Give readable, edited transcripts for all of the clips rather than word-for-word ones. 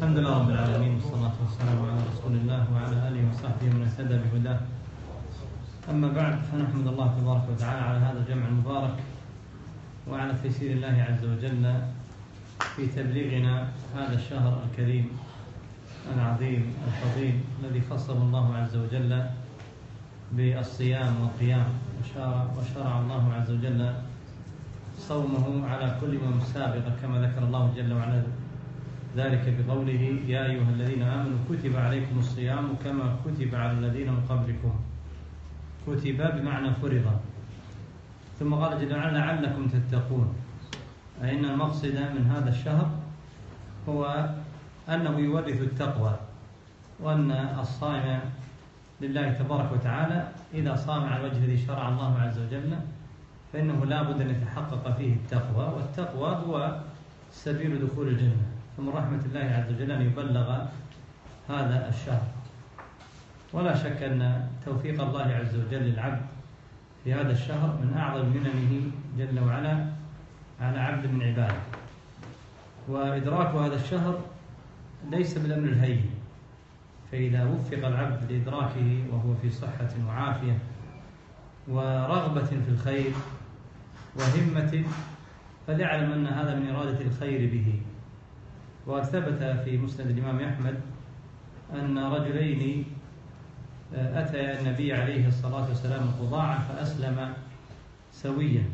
الحمد لله رب العالمين، والصلاة والسلام على رسول الله وعلى آله وصحبه من اهتدى بهداه. أما بعد، فنحمد الله تبارك وتعالى على هذا الجمع المبارك وعلى تيسير الله عز وجل في تبليغنا هذا الشهر الكريم العظيم الفضيل الذي خصه الله عز وجل بالصيام والقيام، وشرع الله عز وجل صومه على كل من سابقة، كما ذكر الله جل وعلا ذلك بقوله: يا أيها الذين آمنوا كتب عليكم الصيام كما كتب على الذين من قبلكم. كتب بمعنى فرض. ثم قال جل وعلا: لعلكم تتقون، أي أن المقصد من هذا الشهر هو أنه يورث التقوى، وأن الصائم لله تبارك وتعالى إذا صام على الوجه الذي شرع الله عز وجل فإنه لا بد أن يتحقق فيه التقوى، والتقوى هو سبيل دخول الجنة. فمن رحمة الله عز وجل أن يبلغ هذا الشهر. ولا شك أن توفيق الله عز وجل للعبد في هذا الشهر من أعظم مننه جل وعلا على عبد من عباده. وإدراك هذا الشهر ليس بالأمر الهين، فإذا وفق العبد لإدراكه وهو في صحة وعافية ورغبة في الخير وهمة فليعلم أن هذا من إرادة الخير به. وثبت في مسند الإمام أحمد أن رجلين أتيا النبي عليه الصلاة والسلام القضاع فأسلم سويا.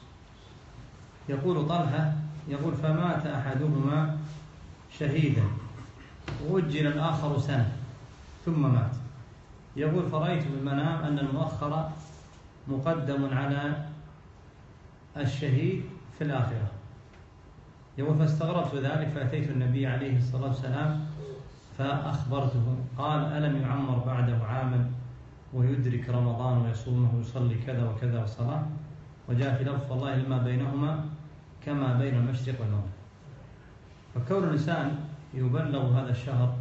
يقول طلحة فمات أحدهما شهيدا وأجل الآخر سنة ثم مات. يقول فرأيت في المنام أن المؤخر مقدم على الشهيد في الآخرة. يقول فاستغربت ذلك فأتيت النبي عليه الصلاة والسلام فأخبرته. قال: ألم يعمر بعده عاما ويدرك رمضان ويصومه ويصلي كذا وكذا والصلاة؟ وجاء في لفظ: والله لما بينهما كما بين المشرق والمغرب. فكون الإنسان يبلغ هذا الشهر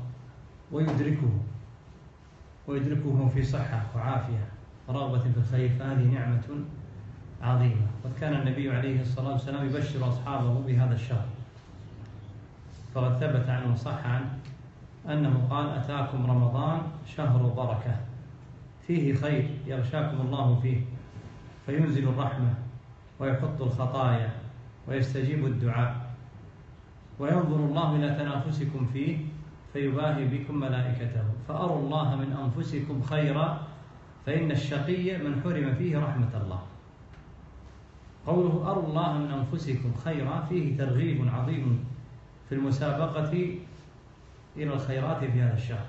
ويدركه في صحة وعافية ورغبة في الخير فهذه نعمة عظيمة. قد كان النبي عليه الصلاة والسلام يبشر أصحابه بهذا الشهر، فقد ثبت عنه وصح عنه أنه قال: أتاكم رمضان شهر بركة فيه خير يغشاكم الله فيه فينزل الرحمة ويحط الخطايا ويستجيب الدعاء وينظر الله إلى تنافسكم فيه فيباهي بكم ملائكته فأروا الله من أنفسكم خيرا فإن الشقي من حرم فيه رحمة الله. قوله أروا الله من أنفسكم خيرا فيه ترغيب عظيم في المسابقة إلى الخيرات في هذا الشهر.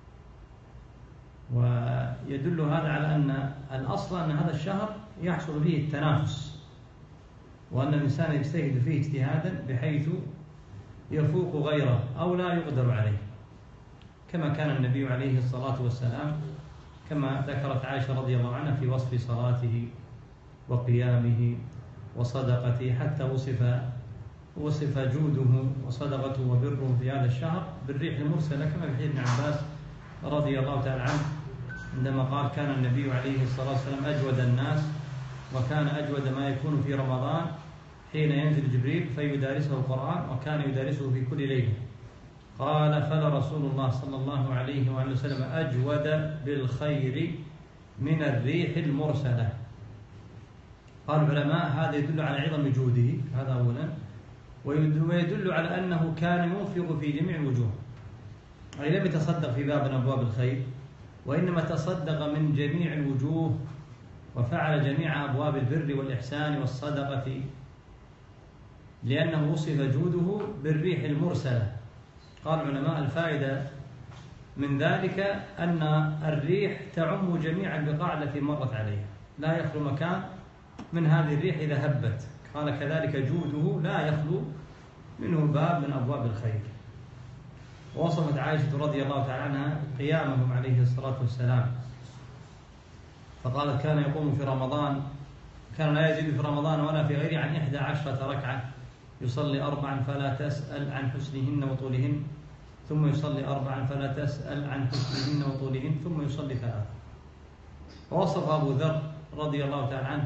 ويدل هذا على أن الأصل أن هذا الشهر يحصل فيه التنافس، وأن الإنسان يجتهد فيه اجتهادا بحيث يفوق غيره أو لا يقدر عليه، كما كان النبي عليه الصلاة والسلام كما ذكرت عائشة رضي الله عنها في وصف صلاته وقيامه وصدقته، حتى وصف جوده وصدقته وبره في هذا الشهر بالريح المرسلة، كما في حديث ابن عباس رضي الله تعالى عنه عندما قال: كان النبي عليه الصلاة والسلام أجود الناس، وكان أجود ما يكون في رمضان حين ينزل جبريل فيدارسه القرآن، وكان يدارسه في كل ليلة. قال: فلرسول الله صلى الله عليه وآله وسلم أجود بالخير من الريح المرسلة. قال العلماء: هذا يدل على عظم جوده، هذا أولا، ويدل على أنه كان ينفق في جميع الوجوه، أي لم يتصدق في باب من أبواب الخير، وإنما تصدق من جميع الوجوه وفعل جميع أبواب البر والإحسان والصدقة، لأنه وصف جوده بالريح المرسلة. قال العلماء: الفائدة من ذلك أن الريح تعم جميع البقاع التي مرت عليها، لا يخلو مكان من هذه الريح إذا هبت. قال: كذلك جوده لا يخلو منه باب من أبواب الخير. ووصفت عائشة رضي الله تعالى عنها قيامهم عليه الصلاة والسلام، فقالت: كان يقوم في رمضان، كان لا يزيد في رمضان ولا في غيره عن 11 ركعة، يصلي 4 فلا تسأل عن حسنهن وطولهن، ثم يصلي 4 فلا تسأل عن حسنهن وطولهن، ثم يصلي 3. ووصف أبو ذر رضي الله تعالى عنه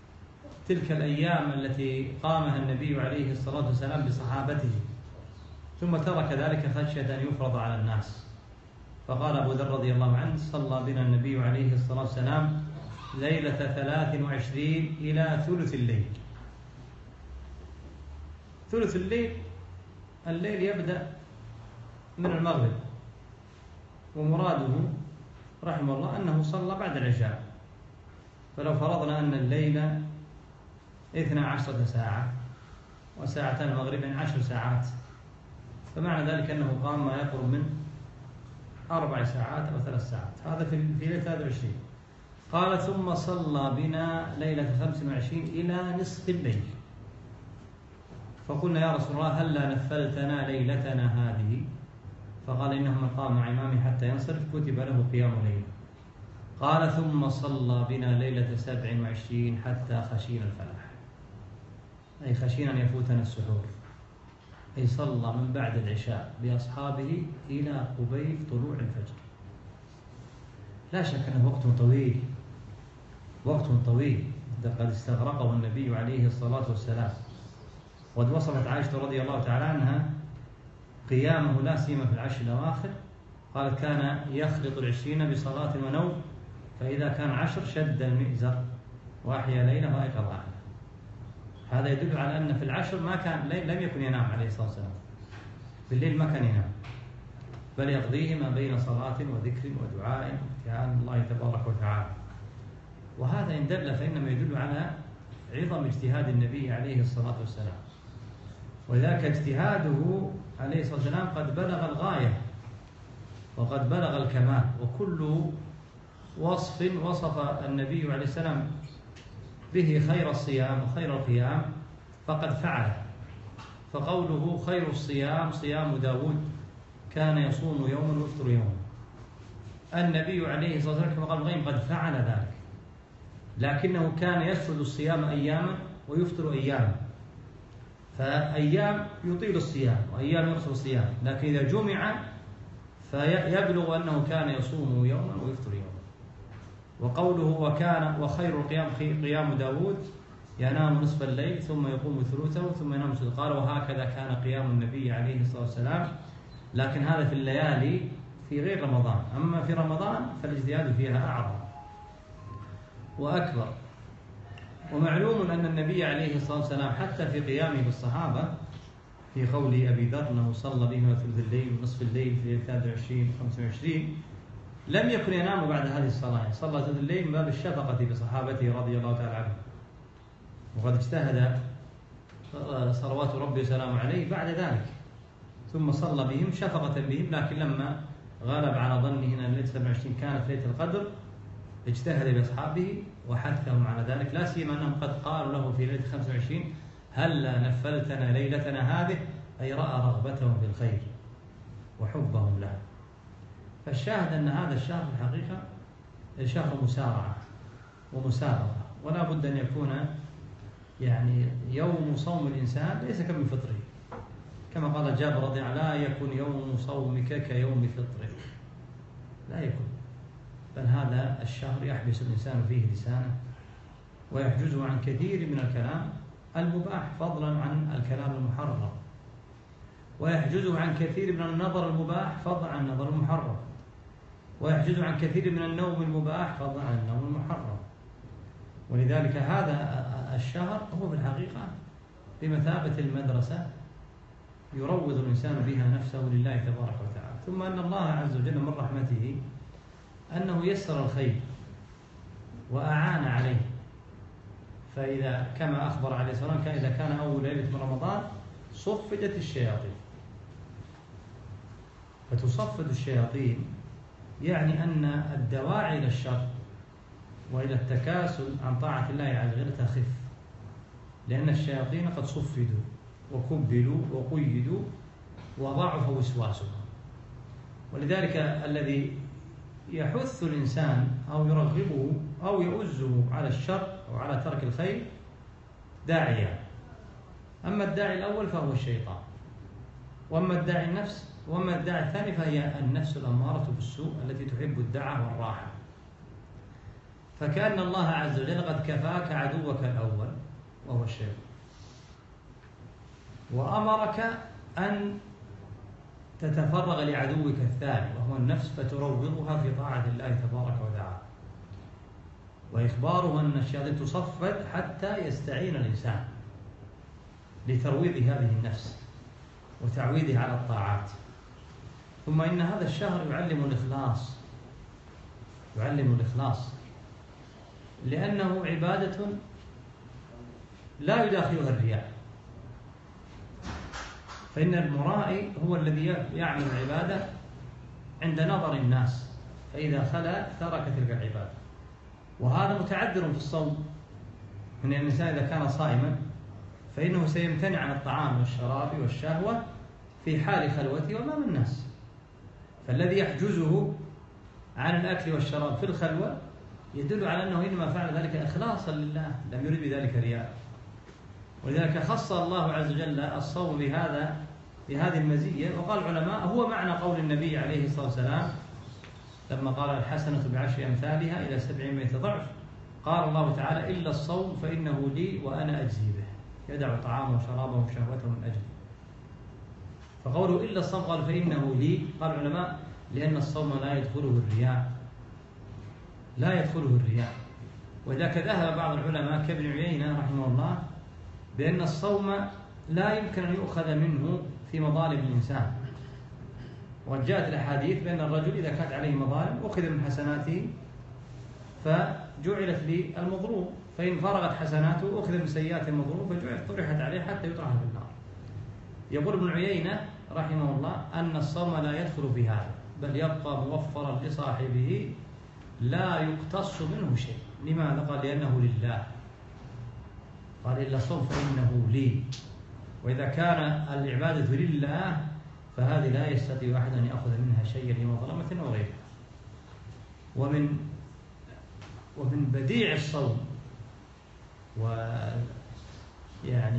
تلك الأيام التي قامها النبي عليه الصلاة والسلام بصحابته، ثم ترك ذلك خشية أن يفرض على الناس. فقال أبو ذر رضي الله عنه: صلى بنا النبي عليه الصلاة والسلام ليلة 23 إلى ثلث الليل. ثلث الليل يبدأ من المغرب، ومراده رحمه الله أنه صلى بعد العشاء. فلو فرضنا أن الليل 12 ساعة وساعتان المغرب، يعني 10 ساعات، فمعنى ذلك أنه قام ما يقرب من 4 ساعات أو 3 ساعات. هذا في ليلة 23. قال: ثم صلى بنا ليلة 25 إلى نصف الليل. فقلنا: يا رسول الله، هلا نفلتنا ليلتنا هذه؟ فقال: إنه من قام مع إمامه حتى ينصرف كتب له قيام ليل. قال: ثم صلى بنا ليلة 27 حتى خشينا الفلاح، أي خشينا أن يفوتنا السحور، أي صلى من بعد العشاء بأصحابه إلى قبيل طلوع الفجر. لا شك أنه وقت طويل قد استغرقه النبي عليه الصلاة والسلام. وقد وصفت عائشة رضي الله تعالى عنها قيامه لا سيما في العشر الأواخر، قالت: كان يخلط 20 بصلاة ونوم، فإذا كان 10 شد المئزر وأحيا ليله وأيقظ أهله. هذا يدل على أن في العشر لم يكن ينام عليه الصلاة والسلام، بالليل ما كان ينام، بل يقضيه ما بين صلاة وذكر ودعاء وابتهال الله تبارك وتعالى. وهذا إن دل فإنما يدل على عظم اجتهاد النبي عليه الصلاة والسلام، وذاك اجتهاده عليه الصلاة والسلام قد بلغ الغاية وقد بلغ الكمال. وكل وصف وصف النبي عليه السلام به خير الصيام وخير القيام فقد فعله. فقوله: خير الصيام صيام داود كان يصوم يوما ويفطر يوما، النبي عليه الصلاة والسلام كما قال الغيم قد فعل ذلك، لكنه كان يسرد الصيام أياما ويفطر أياما. فأيام يطيل الصيام وأيام يقصر الصيام، لكن إذا جمع فيبلغ أنه كان يصوم يوما ويفطر يوما. وقوله: وخير القيام قيام داود ينام نصف الليل ثم يقوم ثلثه ثم ينام ثلثه. قال: وهكذا كان قيام النبي عليه الصلاة والسلام، لكن هذا في الليالي في غير رمضان. أما في رمضان فالاجتهاد فيها أعظم وأكبر. ومعلوم أن النبي عليه الصلاة والسلام حتى في قيامه بالصحابة، في قول أبي ذر أنه صلى بهم ثلث الليل ونصف الليل في 23 25، لم يكن ينام بعد هذه الصلاة، صلى ثلث الليل من باب الشفقة بصحابته رضي الله تعالى عنهم. وقد اجتهد صلوات ربي وسلامه عليه بعد ذلك، ثم صلى بهم شفقة بهم، لكن لما غلب على ظنه أن ليلة 27 كانت ليلة القدر اجتهد بأصحابه وحثهم على ذلك، لا سيما أنهم قد قالوا له في ليلة 25: هلا نفلتنا ليلتنا هذه، أي رأى رغبتهم في الخير وحبهم له. فالشاهد أن هذا الشهر في الحقيقة شهر مسارعة ومسابقة، ولا بد أن يكون يعني يوم صوم الإنسان ليس كمن فطره، كما قال جابر رضي الله عنه: لا يكن يوم صومك كيوم فطرك، لا يكن. بل هذا الشهر يحبس الإنسان فيه لسانه ويحجزه عن كثير من الكلام المباح فضلا عن الكلام المحرم، ويحجزه عن كثير من النظر المباح فضلا عن النظر المحرم، ويحجزه عن كثير من النوم المباح فضلا عن النوم المحرم. ولذلك هذا الشهر هو في الحقيقة بمثابة المدرسة يروض الإنسان بها نفسه لله تبارك وتعالى. ثم أن الله عز وجل من رحمته أنه يسر الخير وأعان عليه. فإذا كما أخبر عليه الصلاة والسلام إذا كان أول ليلة من رمضان صفدت الشياطين. فتصفد الشياطين يعني أن الدواعي إلى الشر وإلى التكاسل عن طاعة الله عز وجل تخف، لأن الشياطين قد صفدوا وكبلوا وقيدوا وضعف وسواسهم. ولذلك الذي يحث الإنسان أو يرغبه أو يؤزه على الشر أو على ترك الخير داعية. أما الداعي الأول فهو الشيطان، وأما الداعي النفس، وأما الداعي الثاني فهي النفس الأمارة بالسوء التي تحب الدعة والراحة. فكأن الله عز وجل قد كفاك عدوك الأول وهو الشيطان، وأمرك أن تتفرغ لعدوك الثاني وهو النفس فتروضها في طاعة الله تبارك وتعالى. وإخباره أن الشياطين تصفد حتى يستعين الإنسان لترويض هذه النفس وتعويدها على الطاعات. ثم إن هذا الشهر يعلم الإخلاص لأنه عبادة لا يداخلها الرياء، فإن المرائي هو الذي يعمل العبادة عند نظر الناس، فإذا خلا ترك تلك العبادة. وهذا متعذر في الصوم، من الإنسان إذا كان صائما فإنه سيمتنع عن الطعام والشراب والشهوة في حال خلوته أمام الناس، فالذي يحجزه عن الأكل والشراب في الخلوة يدل على أنه إنما فعل ذلك إخلاصا لله، لم يرد بذلك رياء. ولذلك خص الله عز وجل الصوم بهذه المزية. وقال العلماء هو معنى قول النبي عليه الصلاة والسلام لما قال الحسنة بعشر أمثالها إلى 700 ضعف، قال الله تعالى إلا الصوم فإنه لي وأنا أجزي به، يدع طعامه وشرابه وشهوته من أجلي. فقوله إلا الصوم قال فإنه لي، قال العلماء لأن الصوم لا يدخله الرياء. وذاك ذهب بعض العلماء كابن عيينة رحمه الله بأن الصوم لا يمكن أن يؤخذ منه في مظالم الإنسان. وقد جاءت الأحاديث بأن الرجل إذا كانت عليه مظالم أخذ من حسناته فجعلت للمظلوم، فإن فرغت حسناته أخذ من سيئات المظلوم فجعلت طرحت عليه حتى يطرح في النار. يقول ابن عيينة رحمه الله أن الصوم لا يدخل في هذا، بل يبقى موفرا لصاحبه لا يقتص منه شيء. لماذا؟ قال لأنه لله، قال إلا الصوم فإنه لي. وإذا كان العبادة لله فهذه لا يستطيع أحد أن يأخذ منها شيئا لمظلمة أو غيرها. ومن بديع الصوم ويعني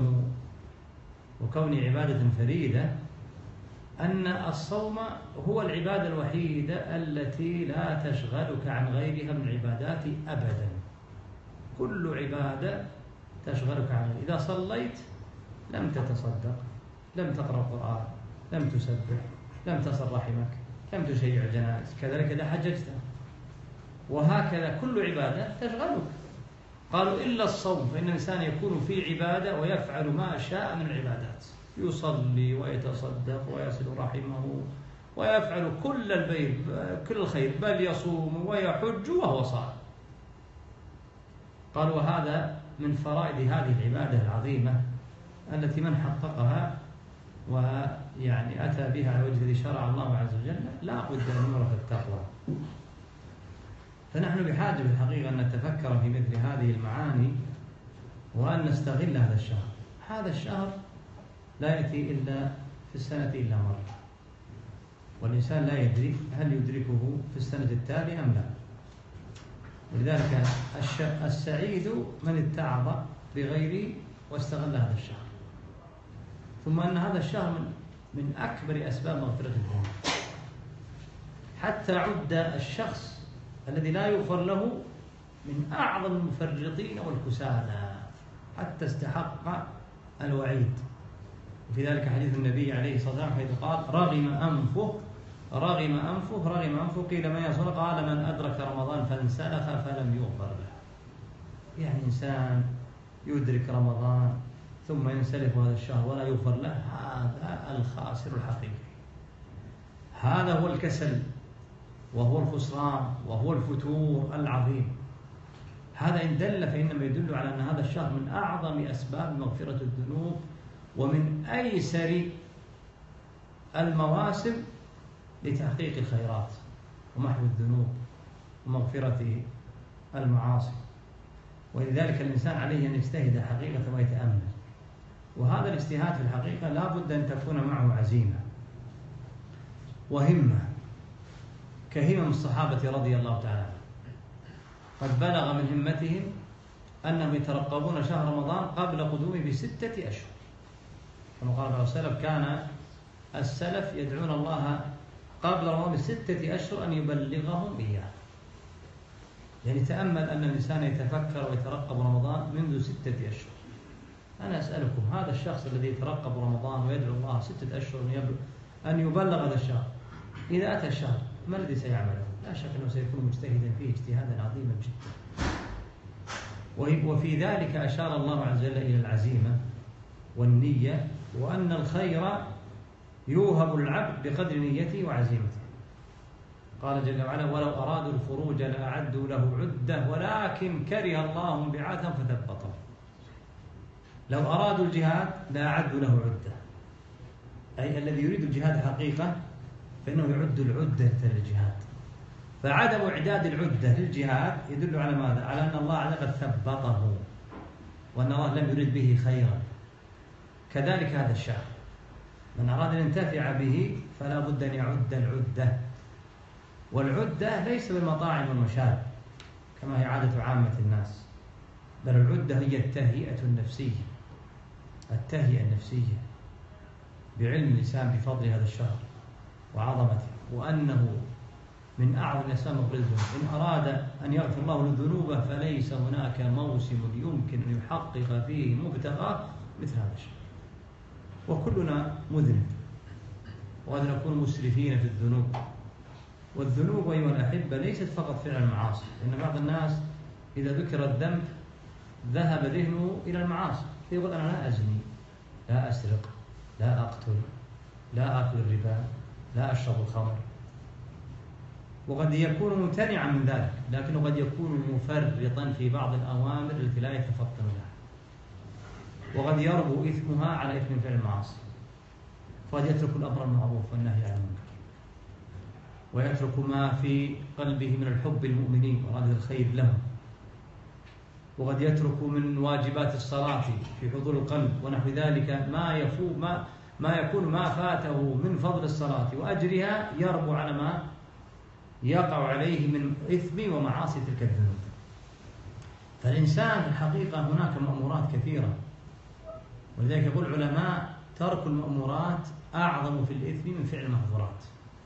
كون عبادة فريدة أن الصوم هو العبادة الوحيدة التي لا تشغلك عن غيرها من العبادات أبدا. كل عبادة تشغلك عن غيرها. إذا صليت لم تتصدق، لم تقرأ القرآن، لم تسبح، لم تصل رحمك، لم تشيع الجنائز. كذلك إذا حججت، وهكذا كل عبادة تشغلك. قالوا إلا الصوم، فإن الإنسان يكون في عبادة ويفعل ما شاء من العبادات، يصلي ويتصدق ويصل رحمه ويفعل كل الخير، بل يصوم ويحج وهو صائم. قالوا وهذا من فرائض هذه العبادة العظيمة التي من حققها ويعني أتى بها على وجه الذي شرع الله عز وجل لا بد أن يمر التقوى. فنحن بحاجة في الحقيقة أن نتفكر في مثل هذه المعاني وأن نستغل هذا الشهر. هذا الشهر لا يأتي إلا في السنة إلا مرة، والإنسان لا يدري هل يدركه في السنة التالية أم لا. ولذلك السعيد من اتعظ بغيره واستغل هذا الشهر. ثم أن هذا الشهر من أكبر أسباب مغفرة الذنوب، حتى عد الشخص الذي لا يغفر له من أعظم المفرطين والكسالى، حتى استحق الوعيد. وفي ذلك حديث النبي عليه الصلاة والسلام حيث قال رغم أنفه قيل من يصل؟ قال من أدرك رمضان فانسلخ فلم يغفر له. يعني إنسان يدرك رمضان ثم ينسلخ هذا الشهر ولا يغفر له، هذا الخاسر الحقيقي. هذا هو الكسل وهو الخسران وهو الفتور العظيم. هذا إن دل فإنما يدل على أن هذا الشهر من أعظم أسباب مغفرة الذنوب ومن أيسر المواسم لتحقيق الخيرات ومحو الذنوب ومغفرة المعاصي. ولذلك الإنسان عليه أن يجتهد حقيقة ويتأمل. وهذا الاجتهاد في الحقيقة لا بد أن تكون معه عزيمة وهمة كهمم الصحابة رضي الله تعالى عنهم. قد بلغ من همتهم أنهم يترقبون شهر رمضان قبل قدومه ب6 أشهر، كما قال بعض السلف كان السلف يدعون الله قبل رمضان ب6 أشهر أن يبلغهم إياه. يعني تأمل أن الإنسان يتفكر ويترقب رمضان منذ 6 أشهر. أنا أسألكم، هذا الشخص الذي يترقب رمضان ويدعو الله 6 أشهر أن يبلغ هذا الشهر. إذا أتى الشهر ما الذي سيعمله؟ لا شك أنه سيكون مجتهدا فيه اجتهادا عظيما جدا. وفي ذلك أشار الله عز وجل إلى العزيمة والنية، وأن الخير يوهب العبد بقدر نيته وعزيمته. قال جل وعلا: ولو أرادوا الخروج لأعدوا له عدة ولكن كره الله بعاثهم فثبطهم. لو أرادوا الجهاد لأعدوا له عدة، أي الذي يريد الجهاد حقيقة فإنه يعد العدة للجهاد. فعدم إعداد العدة للجهاد يدل على ماذا؟ على أن الله عز وجل ثبطه، وأن الله لم يرد به خيرا. كذلك هذا الشهر من أراد أن ينتفع به فلا بد أن يعد العدة. والعدة ليس بالمطاعم والمشارب كما هي عادة عامة الناس، بل العدة هي التهيئة النفسية، التهيئة النفسية بعلم الإنسان بفضل هذا الشهر وعظمته، وأنه من أعظم الأسباب مغفرة الذنوب. إن أراد أن يغفر الله ذنوبه فليس هناك موسم يمكن أن يحقق فيه مبتغاه مثل هذا الشهر. وكلنا مذنب، وقد نكون مسرفين في الذنوب. والذنوب أيها الأحبة ليست فقط فعل المعاصي، إن بعض الناس إذا ذكر الذنب ذهب ذهنه إلى المعاصي، يقول: أنا لا أزني، لا أسرق، لا أقتل، لا آكل الربا، لا أشرب الخمر. وقد يكون ممتنعا من ذلك، لكنه قد يكون مفرطا في بعض الأوامر التي لا يتفطن لها، وقد يربو إثمها على إثم فعل المعاصي. فقد يترك الأمر المعروف والنهي عن المنكر، ويترك ما في قلبه من الحب المؤمنين وإرادة الخير لهم، وقد يترك من واجبات الصلاة في حضور القلب ونحو ذلك ما يكون ما فاته من فضل الصلاة وأجرها يربو على ما يقع عليه من إثم ومعاصي تلك الذنوب. فالإنسان في الحقيقة هناك مأمورات كثيرة، ولذلك يقول العلماء: ترك المأمورات أعظم في الإثم من فعل المحظورات.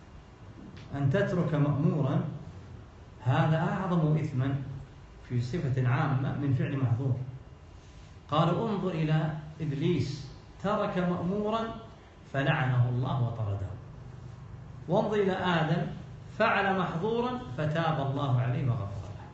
أن تترك مأمورا هذا أعظم إثما في صفة عامة من فعل محظور. قالوا: انظر إلى إبليس ترك مأمورا فلعنه الله وطرده، وانظر إلى آدم فعل محظورا فتاب الله عليه وغفر له.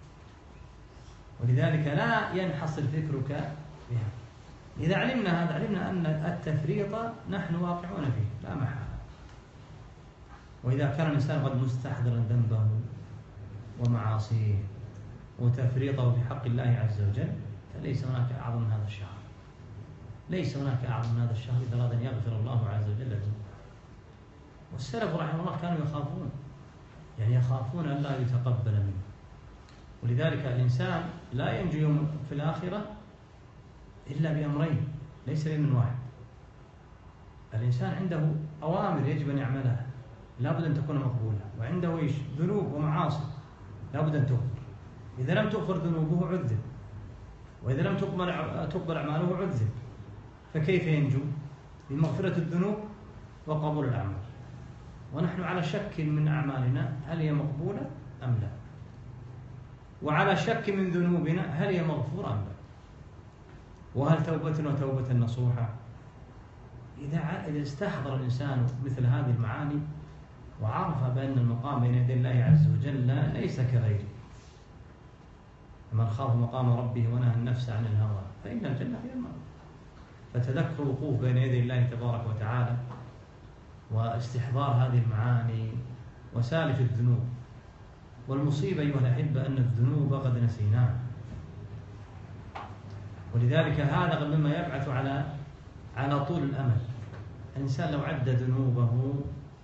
ولذلك لا ينحصر فكرك بها. إذا علمنا هذا علمنا أن التفريط نحن واقعون فيه لا محالة. وإذا كان الإنسان قد مستحضرا ذنبه ومعاصيه وتفريطه في حق الله عز وجل فليس هناك أعظم من هذا الشهر، ليس هناك أعظم من هذا الشهر إذا أراد أن يغفر الله عز وجل له. والسلف رحمه الله كانوا يخافون، يعني يخافون أن لا يتقبل منه. ولذلك الإنسان لا ينجو يوم في الآخرة إلا بأمرين، ليس من واحد. الإنسان عنده أوامر يجب أن يعملها لابد أن تكون مقبولة، وعنده ذنوب ومعاصي لابد أن تغفر. إذا لم تغفر ذنوبه عذب، وإذا لم تقبل أعماله عذب. فكيف ينجو؟ بمغفرة الذنوب وقبول الأعمال. ونحن على شك من أعمالنا هل هي مقبولة أم لا، وعلى شك من ذنوبنا هل هي مغفورة أم لا، وهل توبتنا توبة نصوحة. إذا استحضر الإنسان مثل هذه المعاني وعرف بأن المقام بين يدي الله عز وجل ليس كغيره، من خاف مقام ربه ونهى النفس عن الهوى فإن الجنة هي المأوى. فتذكر الوقوف بين يدي الله تبارك وتعالى واستحضار هذه المعاني وسالف الذنوب. والمصيبة أيها الأحبة أن الذنوب قد نسيناها، ولذلك هذا مما يبعث على طول الأمل. الإنسان لو عد ذنوبه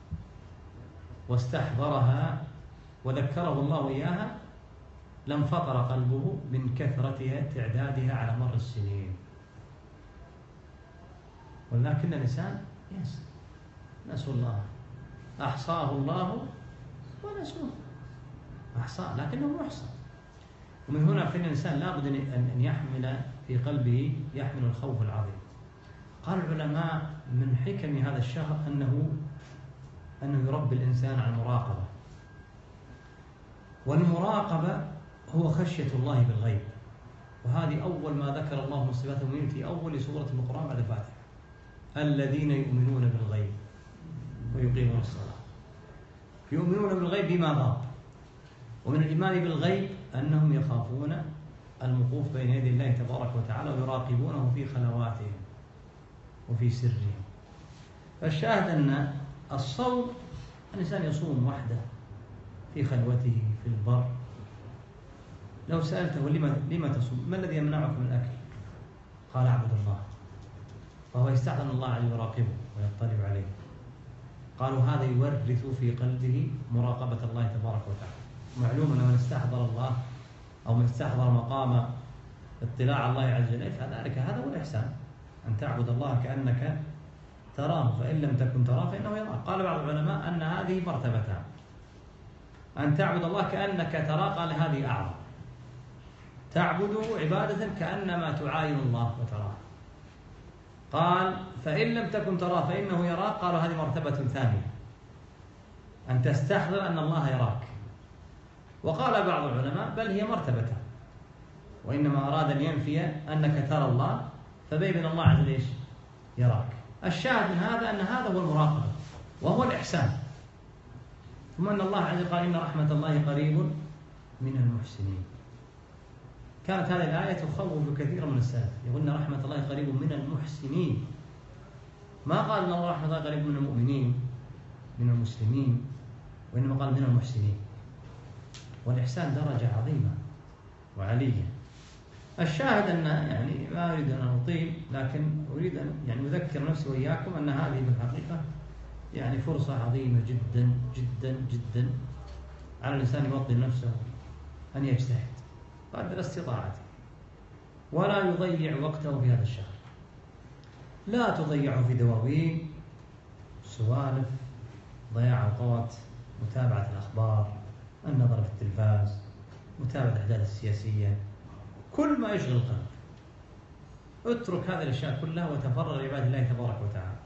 واستحضرها وذكره الله إياها لانفطر قلبه من كثرة تعدادها على مر السنين. ولكن الإنسان ينسى، نسوا الله، أحصاه الله ونسوه، أحصاه لكنه محصى. ومن هنا فإن الإنسان لابد أن يحمل في قلبه يحمل الخوف العظيم. قال العلماء من حكم هذا الشهر أنه يربي الإنسان على المراقبة. والمراقبة هو خشية الله بالغيب، وهذه أول ما ذكر الله من صفات المؤمنين في أول سورة القرآن بعد الفاتحة: الذين يؤمنون بالغيب ويقيمون الصلاة. يؤمنون بالغيب بما غاب. ومن الإيمان بالغيب أنهم يخافون الوقوف بين يدي الله تبارك وتعالى ويراقبونه في خلواتهم وفي سرهم. فالشاهد أن الصوم الإنسان يصوم وحده في خلوته في البر. لو سألته لما تصوم؟ ما الذي يمنعك من الأكل؟ قال أعبد الله. فهو يستحضر الله عز وجل يراقبه ويطلع عليه. قالوا هذا يورث في قلبه مراقبة الله تبارك وتعالى. معلوم أن من استحضر الله أو من استحضر مقام اطلاع على الله عز وجل فذلك هذا هو الإحسان، أن تعبد الله كأنك تراه فإن لم تكن تراه فإنه يراك. قال بعض العلماء أن هذه مرتبتان، أن تعبد الله كأنك تراه، قال هذه أعظم، تعبده عبادة كأنما تعاين الله وتراه. قال فإن لم تكن تراه فإنه يراك، قالوا هذه مرتبة ثانية، أن تستحضر أن الله يراك. وقال بعض العلماء بل هي مرتبة، وإنما أراد أن ينفي أنك ترى الله فبين الله عز وجل يراك. الشاهد من هذا أن هذا هو المراقبة وهو الإحسان. ثم أن الله عز وجل قال إن رحمة الله قريب من المحسنين. كانت هذه الآية تخوف كثيرا من السلف، يقول إن رحمة الله قريب من المحسنين، ما قال إن الله رحمة الله قريب من المؤمنين من المسلمين، وإنما قال من المحسنين. والإحسان درجة عظيمة وعلية. الشاهد أن يعني ما أريد أن أطيل، لكن أريد أن يعني أذكر نفسي وإياكم أن هذه بالحقيقة يعني فرصة عظيمة جدا جدا جدا على الإنسان يوطن نفسه أن يجتهد قدر استطاعته ولا يضيع وقته في هذا الشهر. لا تضيعه في دواوين، سوالف، ضياع أوقات، متابعة الأخبار، النظر في التلفاز، متابعة الأحداث السياسية، كل ما يشغل القلب. اترك هذه الأشياء كلها وتفرغ لعبادة الله تبارك وتعالى،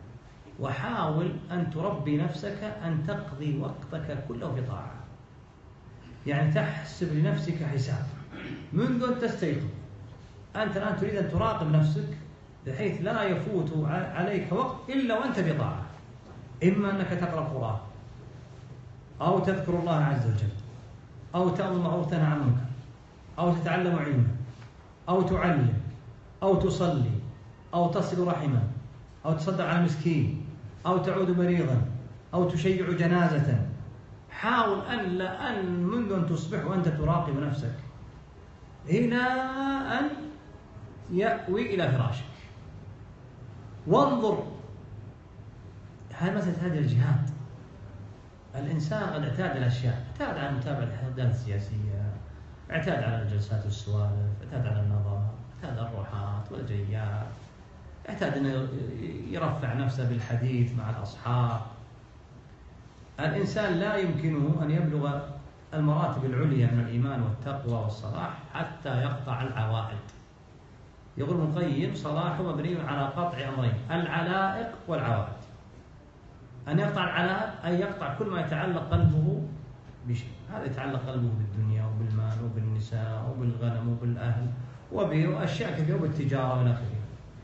وحاول أن تربي نفسك أن تقضي وقتك كله في طاعة. يعني تحسب لنفسك حساب منذ أن تستيقظ. أنت الآن تريد أن تراقب نفسك بحيث لا يفوت عليك وقت إلا وأنت بطاعة، إما أنك تقرأ القرآن أو تذكر الله عز وجل أو تأمر أو تنهى عن منكر أو تتعلم علما أو تعلم أو تصلي أو تصل رحما أو تصدق على مسكين أو تعود مريضا أو تشيع جنازة. حاول أن منذ أن تصبح وأنت تراقب نفسك إلى أن يأوي إلى فراشك. وانظر، هذه مسألة هذه الجهاد. الإنسان قد اعتاد الأشياء، اعتاد على متابعة الأحداث السياسية، اعتاد على الجلسات والسوالف، اعتاد على النظر، اعتاد على الروحات والجيات، اعتاد أن يرفع نفسه بالحديث مع الأصحاب. الإنسان لا يمكنه أن يبلغ المراتب العليا من الإيمان والتقوى والصلاح حتى يقطع العوائد. يقول ابن القيم صلاحه مبني على قطع أمرين، العلائق والعوائد. أن يقطع العلائق أي يقطع كل ما يتعلق قلبه بشيء، هذا يتعلق قلبه بالدنيا وبالمال وبالنساء وبالغنم وبالأهل وبأشياء كثيرة وبالتجارة والى آخره.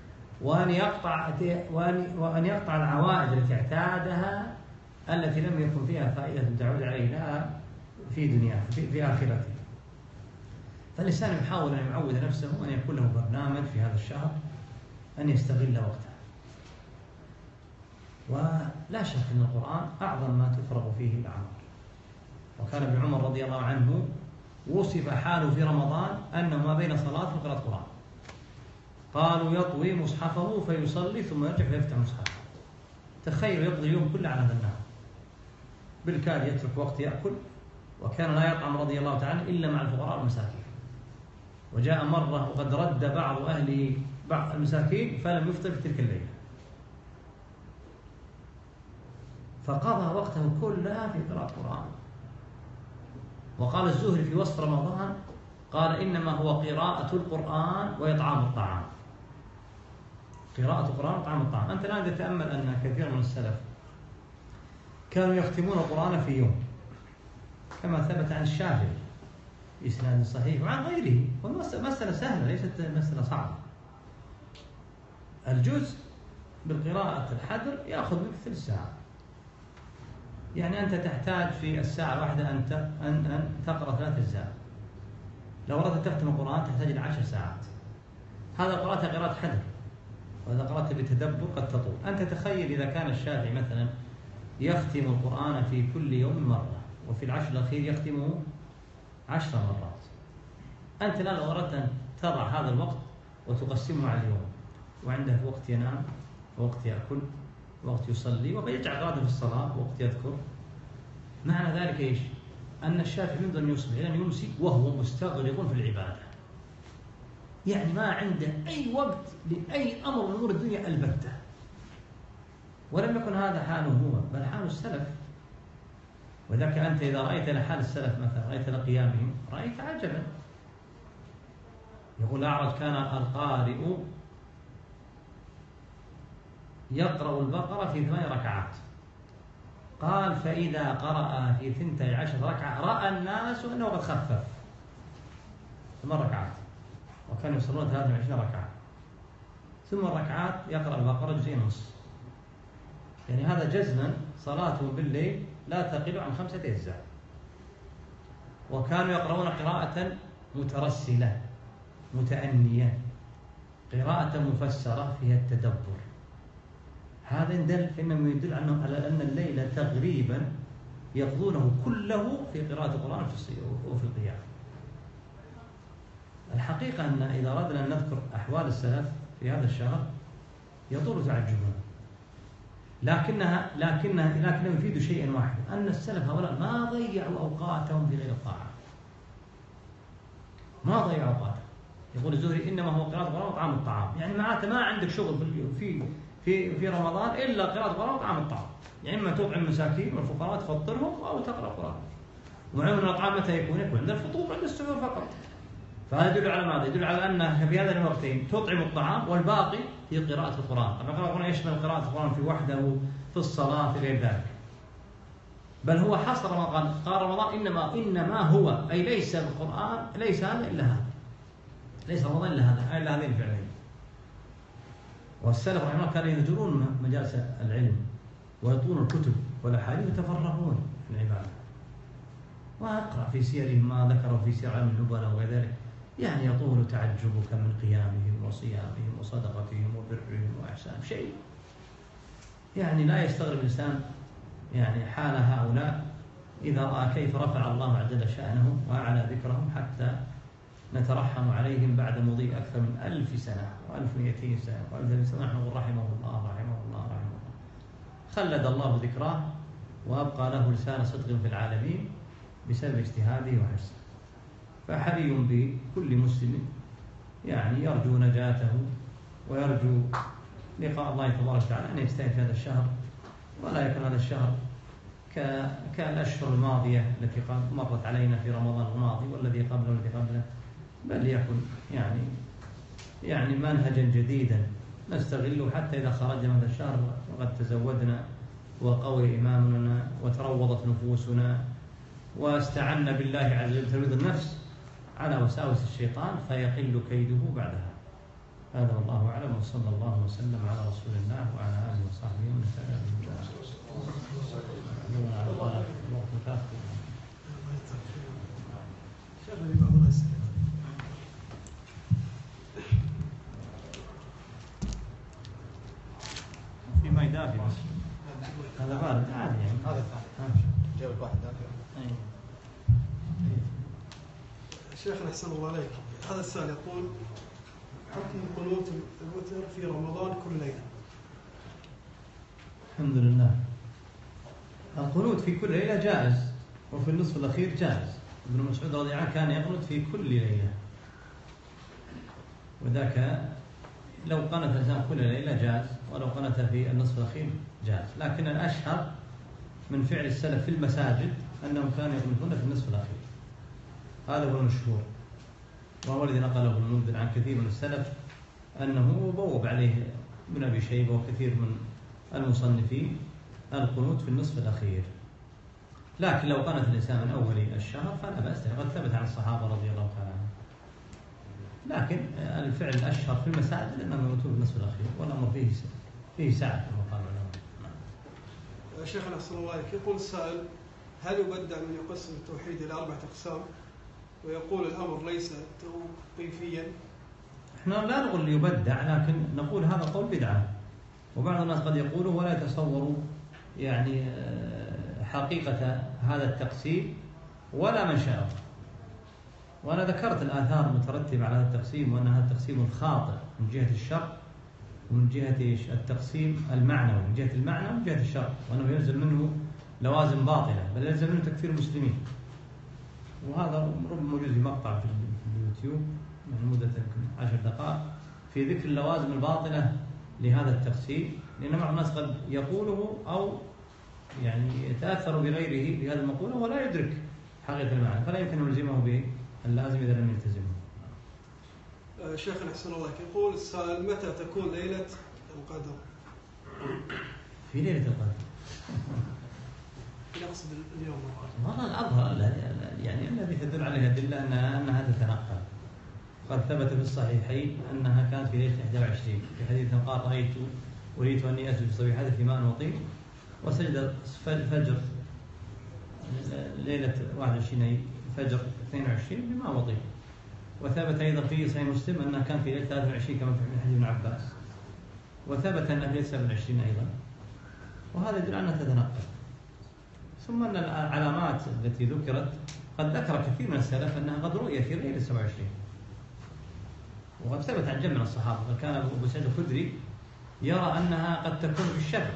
وأن يقطع العوائد التي اعتادها التي لم يكن فيها فائدة تعود عليه لا في دنياه في آخرته. فالإنسان يحاول أن يعود نفسه وأن يكون له برنامج في هذا الشهر أن يستغل وقته. ولا شك أن القرآن أعظم ما تفرغ فيه الأعمار. وكان ابن عمر رضي الله عنه وصف حاله في رمضان أنه ما بين صلاة وقراءة قرآن. قالوا يطوي مصحفه فيصلي ثم يرجع فيفتح مصحفه. تخيل يقضي اليوم كله على هذا النحو، بالكاد يترك وقت يأكل، وكان لا يطعم رضي الله تعالى إلا مع الفقراء والمساكين. وجاء مرة وقد رد بعض أهله بعض المساكين فلم يفطر في تلك الليلة، فقضى وقته كلها في قراءة القرآن. وقال الزهري في وصف رمضان قال إنما هو قراءة القرآن وإطعام الطعام. قراءة القرآن وإطعام الطعام. أنت الآن تتأمل أن كثير من السلف كانوا يختمون القرآن في يوم، كما ثبت عن الشافعي بإسناد صحيح وعن غيره. والمسألة سهلة ليست مسألة صعبة. الجزء بالقراءة الحدر يأخذ منك ثلث ساعة، يعني أنت تحتاج في الساعة الواحدة أن تقرأ 3 أجزاء. لو أردت تختم القرآن تحتاج إلى 10 ساعات. هذا قراءة حذر، وإذا قرأت بتدبر قد تطول. أنت تخيل إذا كان الشافعي مثلا يختم القرآن في كل يوم مرة، وفي العشر الأخير يختمه 10 مرات. أنت الآن لو أردت أن تضع هذا الوقت وتقسمه على اليوم، وعنده وقت ينام، وقت يأكل، وقت يصلي، ويجعل قراءته في الصلاة، وقت يذكر، معنى ذلك إيش؟ أن الشافعي منذ أن يصبح إلى أن يمسي وهو مستغرق في العبادة، يعني ما عنده أي وقت لأي أمر من أمور الدنيا البتة. ولم يكن هذا حاله هو، بل حال السلف. وذلك أنت إذا رأيت لحال السلف مثلا، رأيت لقيامهم، رأيت عجبا. يقول أعرج كان القارئ يقرأ البقرة في 8 ركعات. قال فإذا قرأ في 12 ركعة رأى الناس أنه قد خفف 8 ركعات، وكانوا يصلون 23 ركعة. ثم الركعات يقرأ البقرة جزئين ونصف، يعني هذا جزما صلاتهم بالليل لا تقل عن 5 أجزاء. وكانوا يقرؤون قراءة مترسلة متأنية، قراءة مفسرة فيها التدبر. هذا إنما يدل على أن الليل تقريبا يقضونه كله في قراءة القرآن وفي القيام. الحقيقة أن إذا أردنا أن نذكر أحوال السلف في هذا الشهر يطول تعجبنا، لكنه يفيد شيئا واحد، أن السلف هؤلاء ما ضيعوا أوقاتهم في غير الطاعة، ما ضيعوا أوقاتهم. يقول الزهري إنما هو قراءة القرآن وطعام الطعام، يعني معناته ما عندك شغل في رمضان إلا قراءة القرآن وطعام الطعام، يعني إما تطعم المساكين والفقراء تفطرهم أو تقرأ القرآن. ومعلوم أن الطعام متى يكون عند الفطور وعند السحور فقط. فهذا يدل على ماذا؟ يدل على أن في هذين الوقتين تطعم الطعام والباقي في قراءة القرآن. طبعا قراءة القرآن يشمل قراءة القرآن في وحده في الصلاة في غير ذلك. بل هو حصر رمضان، قال رمضان إنما هو، أي ليس القرآن، ليس هذا إلا هذا، ليس رمضان إلا هذين الفعلين. والسلف رحمه الله كانوا يهجرون مجالس العلم ويطلون الكتب والأحاديث ويتفرغون في العبادة. وأقرأ في سيرهم ما ذكروا في سير علم النبلاء وغير ذلك، يعني يطول تعجبك من قيامهم وصيامهم وصدقتهم وبرهم وإحسان شيء، يعني لا يستغرب الإنسان يعني حال هؤلاء إذا رأى كيف رفع الله عز وجل شأنهم وأعلى ذكرهم، حتى نترحم عليهم بعد مضي أكثر من 1000 سنة و1200 سنة و1000 سنة. نحن نقول رحمه الله رحمه الله رحمه الله، خلد الله ذكراه وأبقى له لسان صدق في العالمين بسبب اجتهاده وحرصه. فحري بكل مسلم يعني يرجو نجاته ويرجو لقاء الله تبارك وتعالى أن يجتهد في هذا الشهر، ولا يكون هذا الشهر كالأشهر الماضية التي مرت علينا في رمضان الماضي والذي قبله والذي قبله، بل يكن يعني منهجا جديدا نستغله حتى إذا خرجنا من الشهر وقد تزودنا وقوي إيماننا وتروضت نفوسنا واستعنا بالله عز وجل ترويض النفس على وساوس الشيطان فيقل كيده بعدها. هذا والله أعلم، وصلى الله وسلم على رسول الله وعلى آله وصحبه ومن تبعهم. في ما يدافع بس هذا بارد عادي يعني. هذا جاوب واحد شيخنا أحسن الله عليك، هذا السؤال يقول حكم قنوت الوتر في رمضان كل ليلة. الحمد لله. القنوت في كل ليلة جائز، وفي النصف الأخير جائز. ابن مسعود رضي الله عنه كان يقنط في كل ليلة، وذاك لو قنت الإنسان كل ليلة جائز، ولو قنت في النصف الأخير جائز. لكن الأشهر من فعل السلف في المساجد أنهم كانوا يقنطون في النصف الأخير، هذا هو المشهور، وهو الذي نقله ابن المنذر عن كثير من السلف أنه بوب عليه ابن أبي شيبة وكثير من المصنفين القنوت في النصف الأخير. لكن لو قنت الإنسان من أول الشهر فلا بأس، قد ثبت عن الصحابة رضي الله تعالى عنهم. لكن الفعل الأشهر في المساجد أنهم يقنطون في النصف الأخير، والأمر فيه سعة كما قال العلماء. شيخنا أحسن الله عليك، يقول السائل: هل يبدع من يقسم التوحيد إلى 4 أقسام ويقول الأمر ليس توقيفيا؟ احنا لا نقول يبدع، لكن نقول هذا قول بدعة، وبعض الناس قد يقوله ولا يتصوروا يعني حقيقة هذا التقسيم ولا منشأه. وأنا ذكرت الآثار المترتبة على هذا التقسيم، وأن هذا التقسيم الخاطئ من جهة الشرع ومن جهة التقسيم المعنوي، من جهة المعنى ومن جهة الشرع، وأنه يلزم منه لوازم باطلة، بل يلزم منه تكفير المسلمين. وهذا ربما موجود في مقطع في اليوتيوب من مدة 10 دقائق في ذكر اللوازم الباطلة لهذا التقسيم، لأن بعض الناس قد يقوله أو يعني يتأثر بغيره بهذا المقولة ولا يدرك حقيقة المعنى، فلا يمكن أن نلزمه باللازم إذا لم يلتزمه. شيخنا أحسن الله عليك، يقول السائل: متى تكون ليلة القدر؟ في ليلة القدر. يقصد اليوم. والله الأظهر يعني الذي تدل عليه الأدلة أنها تتنقل. قد ثبت في الصحيحين أنها كانت في ليلة 21، في حديث قال: أريد أني أسجد في صبيحة في ماء وطين، وسجد الفجر ليلة 21 فجر 22 بماء وطين. وثبت أيضا في صحيح مسلم أنها كان في ليلة 23 كما في حديث ابن عباس، وثبت أنها في ليلة 27 أيضا، وهذا يدل أنها تتنقل. ثم أن العلامات التي ذكرت قد ذكر كثير من السلف أنها قد رؤية في ليلة 27، وقد ثبت عن جمع من الصحابة. فكان أبو سعيد الخدري يرى أنها قد تكون في الشفع،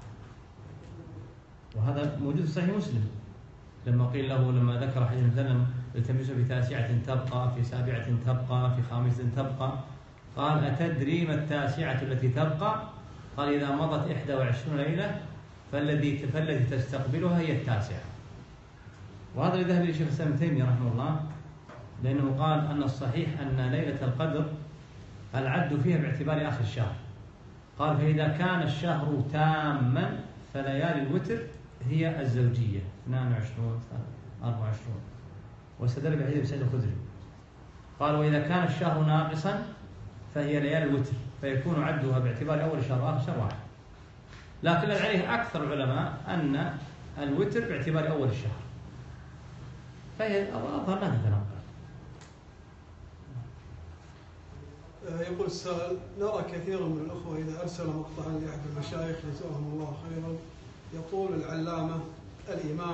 وهذا موجود في صحيح مسلم، لما قيل له لما ذكر حديث مسلم: التمسوا في 9 تبقى، في 7 تبقى، في 5 تبقى، قال: أتدري ما 9 التي تبقى؟ قال: إذا مضت 21 ليلة فالتي تستقبلها هي 9. وهذا اللي ذهب إليه شيخ الإسلام ابن تيمية رحمه الله، لأنه قال أن الصحيح أن ليلة القدر العد فيها باعتبار آخر الشهر. قال: فإذا كان الشهر تاما فليالي الوتر هي الزوجية 22 24. واستدل بحديث سعيد الخدري قال: وإذا كان الشهر ناقصا فهي ليالي الوتر، فيكون عدها باعتبار أول شهر وآخر شهر واحد. لكن عليه أكثر العلماء أن الوتر باعتبار أول الشهر، فهي أظهر لا تتناقض. يقول السائل: نرى كثيرا من الأخوة إذا أرسل مقطعا لأحد المشايخ جزاهم الله خيرا يقول العلامة، الإمام،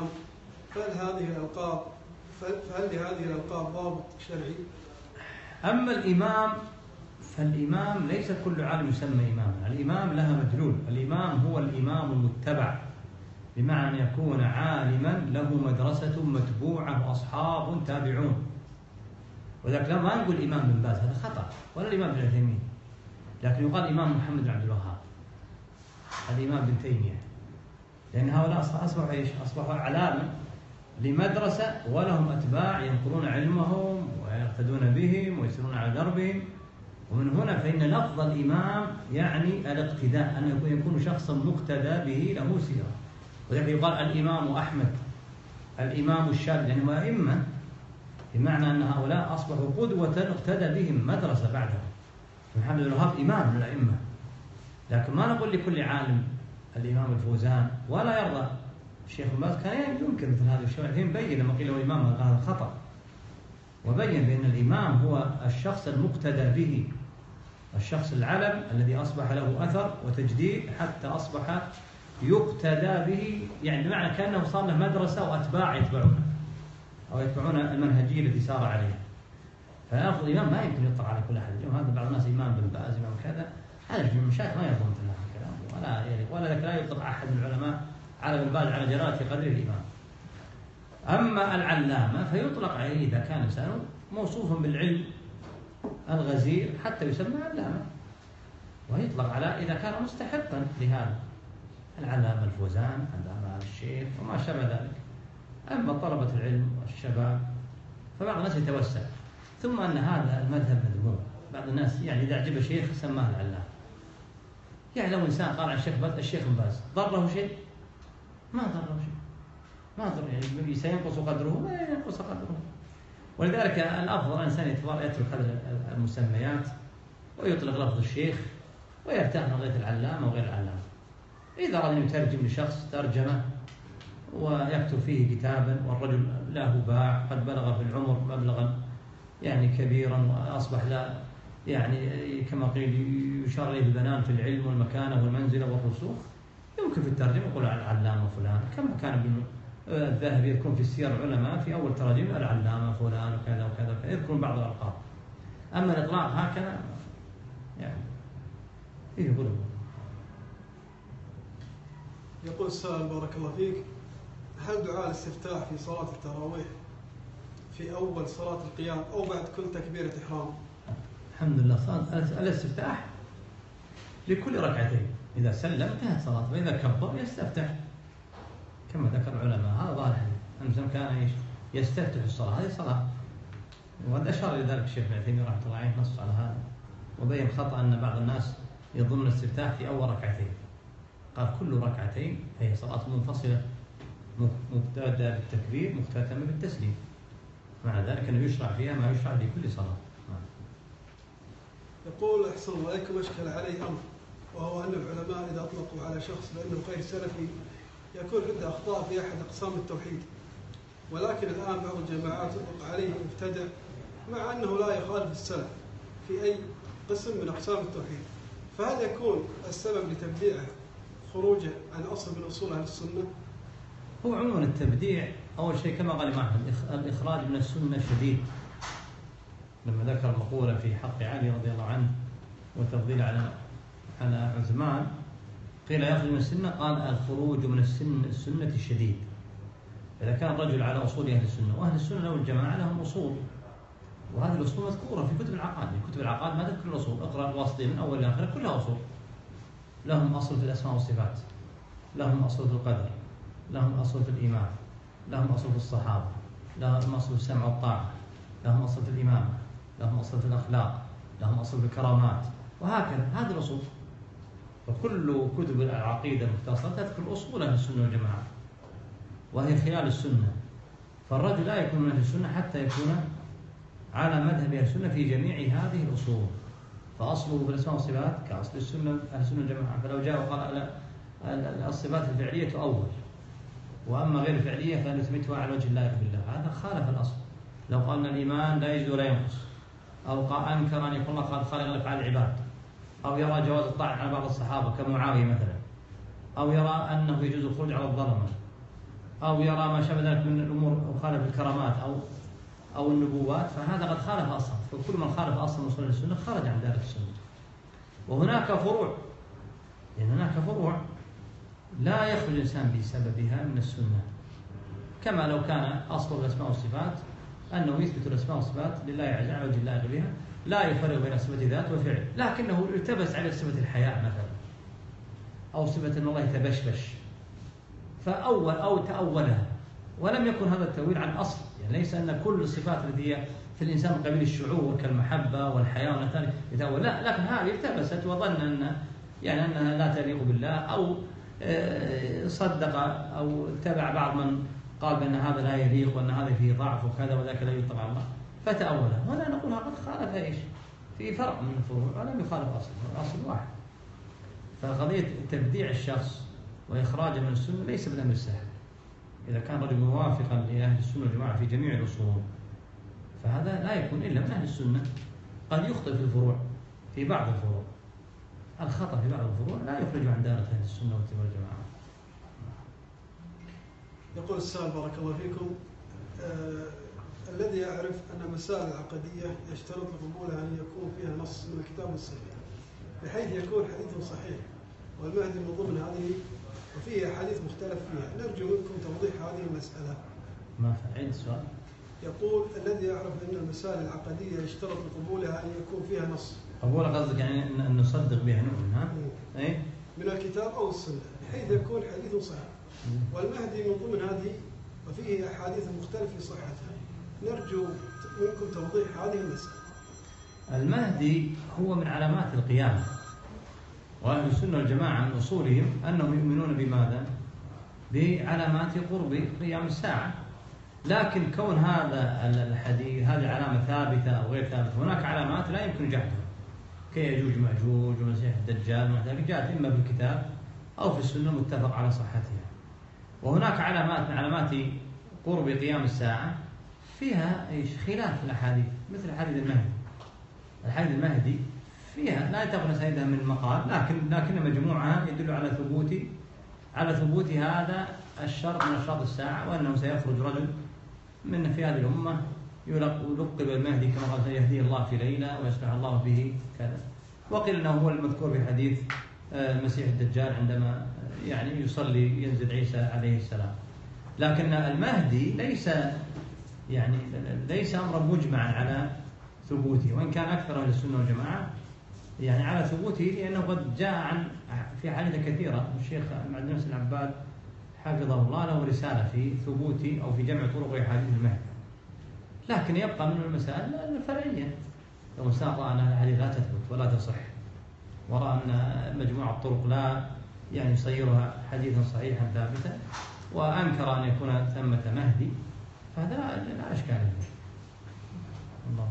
فهل لهذه الألقاب ضابط شرعي؟ أما الإمام فالإمام ليس كل عالم يسمى إماما، الإمام لها مدلول. الإمام هو الإمام المتبع، بمعنى أن يكون عالما له مدرسة متبوعة وأصحاب تابعون. وذلك ما نقول إمام بن باز، هذا خطأ، ولا الإمام ابن عثيمين، لكن يقال إمام محمد بن عبد الوهاب، الإمام بن تيمية، لأن هؤلاء أصبحوا إيش؟ أصبحوا علامة لمدرسة ولهم أتباع ينقلون علمهم ويقتدون بهم ويسيرون على دربهم. ومن هنا فإن لفظ الإمام يعني الاقتداء، أن يكون شخصا مقتدى به له سيرة. وذلك يقال الإمام أحمد، الإمام الشافعي، لأنهم أئمة، بمعنى أن هؤلاء أصبحوا قدوة اقتدى بهم مدرسة بعدهم. محمد بن الوهاب إمام من الأئمة، لكن ما نقول لكل عالم الإمام الفوزان، ولا يرضى الشيخ بن باز كان ينكر مثل هذا الشيء. الحين بين لما قيل له إمام هذا خطأ، وبين بأن الإمام هو الشخص المقتدى به، الشخص العلم الذي أصبح له أثر وتجديد حتى أصبح يقتدى به، يعني بمعنى كأنه صار له مدرسة وأتباع يتبعونه أو يتبعون المنهجية التي سار عليها. فيأخذ الإمام ما يمكن يطلع على كل أحد. اليوم هذا بعض الناس إمام بن باز، إمام كذا، هذا من المشايخ ما يرضون مثل هذا الكلام، ولا لا يطلق أحد من العلماء على بن باز على جلالة قدر الإمام. أما العلامة فيطلق عليه إذا كان إنسان موصوفا بالعلم الغزير حتى يسمى علامة، ويطلق على إذا كان مستحقا لهذا، العلامة الفوزان، علامة الشيخ وما شابه ذلك. أما طلبة العلم والشباب فبعض الناس يتوسع. ثم أن هذا المذهب مذموم، بعض الناس يعني إذا أعجب شيخ سماه العلامة. يعني لو إنسان قال عن الشيخ بن باز ضره شيء؟ ما ضره شيء، ما ضر، يعني سينقص قدره؟ ما ينقص قدره. ولذلك الأفضل الإنسان يترك هذه المسميات ويطلق لفظ الشيخ ويرتاح من غير العلامة وغير العلامة. إذا أراد أن يترجم لشخص ترجمة ويكتب فيه كتابا والرجل له باع قد بلغ في العمر مبلغا يعني كبيرا وأصبح لا يعني كما قيل يشار إليه بالبنان في العلم والمكانة والمنزلة والرسوخ، يمكن في الترجمة يقول العلامة فلان، كما كان الذهبي يذكر في السير العلماء في أول تراجم العلامة فلان وكذا وكذا وكذا، يذكرون بعض الألقاب. أما الإطلاق هكذا يعني يقول. يقول السائل بارك الله فيك: هل دعاء الاستفتاح في صلاة التراويح في أول صلاة القيام أو بعد كل تكبيرة إحرام؟ الحمد لله. الاستفتاح لكل ركعتين، إذا سلم انتهت صلاته، وإذا كبر يستفتح كما ذكر العلماء. هذا ظاهر الحديث أن كان يستفتح الصلاة، هذه صلاة. وقد أشار إلى ذلك الشيخ ابن عثيمين رحمه الله عليه، نص على هذا وبين خطأ أن بعض الناس يظن الاستفتاح في أول ركعتين، قال كل ركعتين فهي صلاة منفصلة مبتدأ بالتكبير مختتمة بالتسليم، معنى ذلك أنه يشرع فيها ما يشرع في كل صلاة. يقول: أحسن الله إليكم، أشكل عليه أمر، وهو أن العلماء إذا أطلقوا على شخص بأنه غير سلفي يكون عنده أخطاء في أحد أقسام التوحيد، ولكن الآن بعض الجماعات يطلق عليه مبتدع مع أنه لا يخالف السلف في أي قسم من أقسام التوحيد، فهل يكون السبب لتبديعه خروجه عن أصل من أصول أهل السنة؟ هو عموما التبديع أول شيء كما قال الإمام أحمد الإخراج من السنة شديد، لما ذكر مقولة في حق علي رضي الله عنه وتفضيل على عثمان، قيل يخرج من السنة، قال الخروج من السنة الشديد. إذا كان رجل على أصول أهل السنة، وأهل السنة والجماعة لهم أصول، وهذه الأصول مذكورة في كتب العقائد، كتب العقائد ما تذكر الأصول، اقرأ الواسطية من أول لآخر كلها أصول. لهم أصل في الأسماء والصفات، لهم أصل في القدر، لهم أصل في الإيمان، لهم أصل في الصحابة، لهم أصل في السمع والطاعة، لهم أصل في الإمامة، لهم أصل في الأخلاق، لهم أصل في الكرامات، وهكذا هذه الأصول. فكل كتب العقيدة المختصرة تذكر أصول أهل السنة والجماعة، وهي خلال السنة. فالرجل لا يكون من أهل السنة حتى يكون على مذهب أهل السنة في جميع هذه الأصول، فأصله في الأسماء والصفات كأصل السنة أهل السنة والجماعة. فلو جاء وقال الصفات الفعلية أول، وأما غير الفعلية فنثبتها على وجه الله بالله، هذا خالف الأصل. لو قالنا الإيمان لا يزيد ولا ينقص، أو أنكر أن يكون الله خالق لأفعال العباد، أو يرى جواز الطاعة على بعض الصحابة كمعاوية مثلا، أو يرى أنه يجوز الخروج على الظلمة، أو يرى ما شابه ذلك من الأمور مخالف الكرامات أو النبوات، فهذا قد خالف أصلا. فكل من خالف أصلا وصول السنة خرج عن دائرة السنة. وهناك فروع، لأن هناك فروع لا يخرج الإنسان بسببها من السنة، كما لو كان أصل الأسماء والصفات أنه يثبت الأسماء والصفات لله عز وجل على وجه الله بها، لا يفرق بين صفة ذات وفعل، لكنه التبس على صفة الحياء مثلا، أو صفة أن الله يتبشبش، فأول أو تأولها، ولم يكن هذا التأويل عن أصل. يعني ليس أن كل الصفات التي هي في الإنسان من قبيل الشعور كالمحبة والحياة ونحن يتأول، لا، لكن هذه التبست وظن أنها لا تليق بالله، أو صدق أو اتبع بعض من قال بأن هذا لا يليق وأن هذا فيه ضعف وكذا وذاك لا يطلق على الله فتأوله. ولا نقول قد خالف ايش؟ في فرق من الفروع ولم يخالف أصل واحد. فقضية تبديع الشخص وإخراجه من السنة ليس بالأمر السهل. إذا كان رجل موافقا لأهل السنة والجماعة في جميع الأصول فهذا لا يكون إلا من أهل السنة. قد يخطئ في الفروع، في بعض الفروع، الخطأ في بعض الفروع لا يخرج عن دائرة أهل السنة والجماعة. يقول السائل بارك الله فيكم: الذي يعرف أن المسائل العقدية يشترط لقبولها أن يكون فيها نص من الكتاب والسنة بحيث يكون حديث صحيح والمهدي من ضمن هذه وفيه أحاديث مختلف فيها، نرجو منكم توضيح هذه المسألة. ما عيد السؤال. يقول: الذي يعرف أن المسائل العقدية يشترط لقبولها أن يكون فيها نص. قبول قصدك يعني أن نصدق بها نؤمن، ها؟ أي؟ من الكتاب أو السنة بحيث يكون حديث صحيح والمهدي من ضمن هذه وفيه أحاديث مختلف في صحتها، نرجو منكم توضيح هذه المسألة. المهدي هو من علامات القيامة، وأهل السنة والجماعة من أصولهم أنهم يؤمنون بماذا؟ بعلامات قرب قيام الساعة. لكن كون هذا الحديث هذه علامة ثابتة أو غير ثابتة، هناك علامات لا يمكن جحدها كيجوج مأجوج ومسيح الدجال وذلك، جاءت إما بالكتاب أو في السنة متفق على صحتها. وهناك علامات من علامات قرب قيام الساعة فيها خلاف في الأحاديث، مثل حديث المهدي. الحديث المهدي فيها لا يتقن سيدها من المقال، لكن مجموعها يدل على ثبوت هذا الشرط من أشراط الساعة، وأنه سيخرج رجل من في هذه الأمة يلقب المهدي كما قال سيهديه الله في ليلة ويصلح الله به كذا. وقيل أنه هو المذكور في حديث المسيح الدجال عندما يعني يصلي ينزل عيسى عليه السلام. لكن المهدي ليس أمرا مجمعا على ثبوته، وإن كان أكثر أهل السنة والجماعة يعني على ثبوته، لأنه قد جاء في حديث كثيرة. الشيخ عبد المحسن العباد حفظه الله له رسالة في ثبوت أو في جمع طرق أحاديث المهدي، لكن يبقى من المسائل الفرعية. لو إنسان رأى أن الحديث لا تثبت ولا تصح، ورأى أن مجموعة الطرق لا يعني يصيرها حديثا صحيحا ثابتا، وأنكر أن يكون ثمة مهدي، فهذا لا أشكال فيه. الله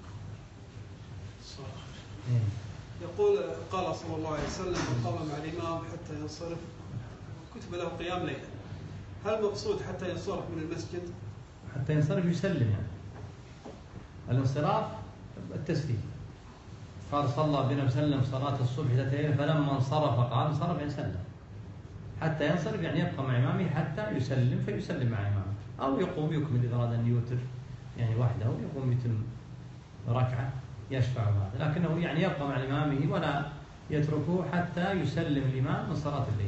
يقول قال صلى الله عليه وسلم: من قام مع الإمام حتى ينصرف كتب له قيام ليلة. هل المقصود حتى ينصرف من المسجد؟ حتى ينصرف يسلم، يعني الانصراف التسليم. قال صلى الله عليه وسلم صلاة الصبح ذات ليلة فلما انصرف قال انصرف يسلم. حتى ينصرف يعني يبقى مع إمامه حتى يسلم فيسلم مع إمامه، أو يقوم يكمل إذا أراد أن يوتر يعني وحده، يقوم يتم ركعة يشفع هذا، لكنه يعني يبقى مع إمامه ولا يتركه حتى يسلم الإمام من صلاة الليل.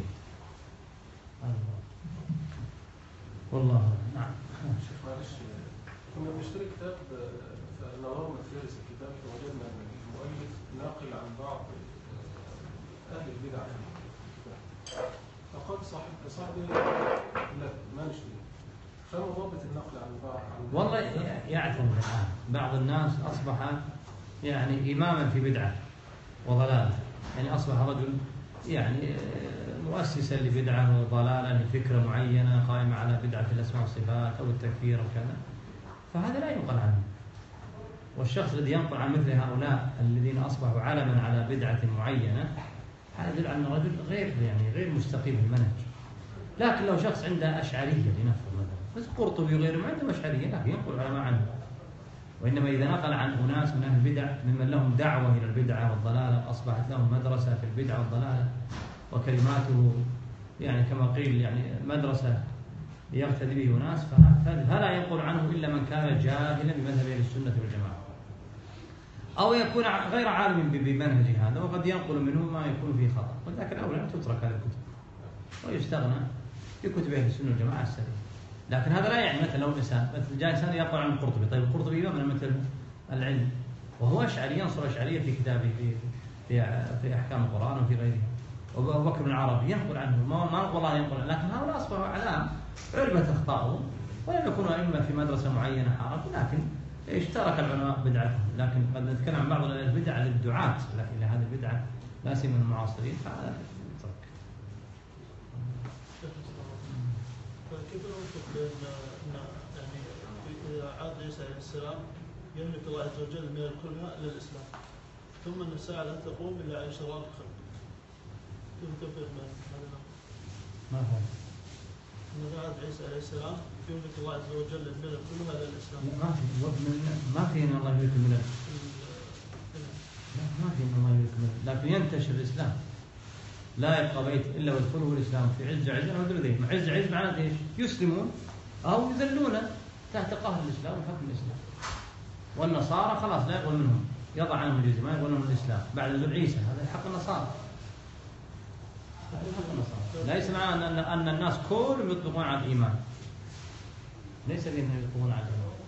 والله نعم. شيخ معلش، كنا بنشتري كتاب فنظرنا في فهرس الكتاب فوجدنا ان المؤلف ناقل عن بعض اهل البدع في الكتاب، فقال صاحبي لا ما نشتري. فما ضابط النقل عن بعض؟ والله يعتمد الآن. بعض الناس أصبح يعني إماما في بدعة وضلالة، يعني أصبح رجل يعني مؤسسا لبدعة وضلالة لفكرة معينة قائمة على بدعة الأسماء والصفات أو التكفير أو كذا، فهذا لا ينقل عنه. والشخص الذي ينقل عن مثل هؤلاء الذين أصبحوا علما على بدعة معينة، هذا يدل على أن الرجل غير مستقيم المنهج. لكن لو شخص عنده أشعرية لنفسه مثلا، بس قرطبي وغيره ما عندهم أشعرية، لكن ينقل علماء عنه. وإنما إذا نقل عن أناس من أهل البدع ممن لهم دعوة إلى البدعة والضلالة، أصبحت لهم مدرسة في البدعة والضلالة، وكلماته يعني كما قيل يعني مدرسة يقتدي به أناس، فلا ينقل عنه إلا من كان جاهلا بمذهب أهل السنة والجماعة، أو يكون غير عالم بمنهج هذا، وقد ينقل منه ما يكون فيه خطأ. ولكن أولا أن تترك هذه الكتب ويستغنى بكتب أهل السنة والجماعة السليمة. لكن هذا لا يعني مثلا لو مثل جاء إنسان يقرأ عن القرطبي، طيب القرطبي من مثل العلم وهو أشعري، ينصر أشعرية في كتابه في أحكام القرآن وفي غيره. وأبو بكر بن العربي ينقل عنه، ما نقول الله ينقل، لكن هؤلاء أصبحوا أعلام عرفت أخطاءهم ولم يكونوا أئمة في مدرسة معينة حاربوا، لكن اشترك العلماء بدعتهم. لكن قد نتكلم عن بعض البدع للدعاة إلى هذه البدعة لا سيما المعاصرين، فهذا يترك. كيف نوفق بين يعني إذا عاد عيسى عليه السلام يملك الله عز وجل من الكلها إلى الإسلام، ثم أن الساعة لا تقوم إلا عن شرار الخلق، كيف تفرق بين هذا الأمر؟ ما فهم. إذا عاد عيسى عليه السلام يملك الله عز وجل الملك كلها إلى الإسلام. ما في إن الله يملك الملك. ما في إن الله يملك الملك، لكن ينتشر الإسلام. لا يبقى بيت إلا ويدخله الإسلام في عز عز معناته إيش؟ يسلمون أو يذلون تحت قهر الإسلام وحكم الإسلام. والنصارى خلاص لا يقول منهم، يضع عنهم الجزية، ما يقول منهم الإسلام بعد نزول عيسى. هذا حق النصارى. ليس معنى أن الناس كلهم يطلقون على الإيمان، ليس بأنهم يطلقون على الإيمان.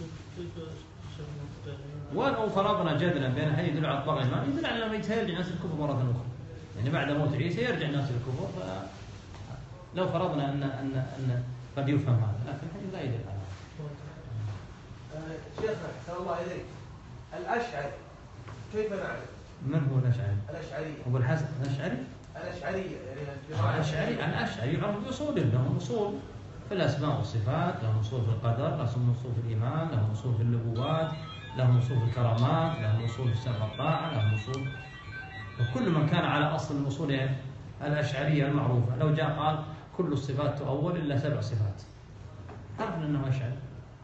ولو فرضنا جدلا بأن هذا يدل على إطلاق الإيمان، يدل على أنه يرجع الناس الكفر مرة أخرى، يعني بعد موت عيسى يرجع الناس الكفر. لو فرضنا أن قد يفهم هذا، لكن الحديث لا يدل على هذا. شيخنا أحسن الله إليك، الأشعري كيف نعرف؟ من هو الأشعري؟ الأشعري أبو الحسن الأشعري؟ الأشعري الأشعري يعرف بأصول، لهم أصول في الأسماء والصفات، لهم أصول في القدر، لهم أصول في الإيمان، لهم أصول في النبوات، لهم أصول في الكرامات، لهم أصول في السمع والطاعة، لهم أصول. وكل من كان على أصل من أصول الأشعرية المعروفة لو جاء قال كل الصفات تؤول إلا 7 صفات، عرفنا أنه أشعري.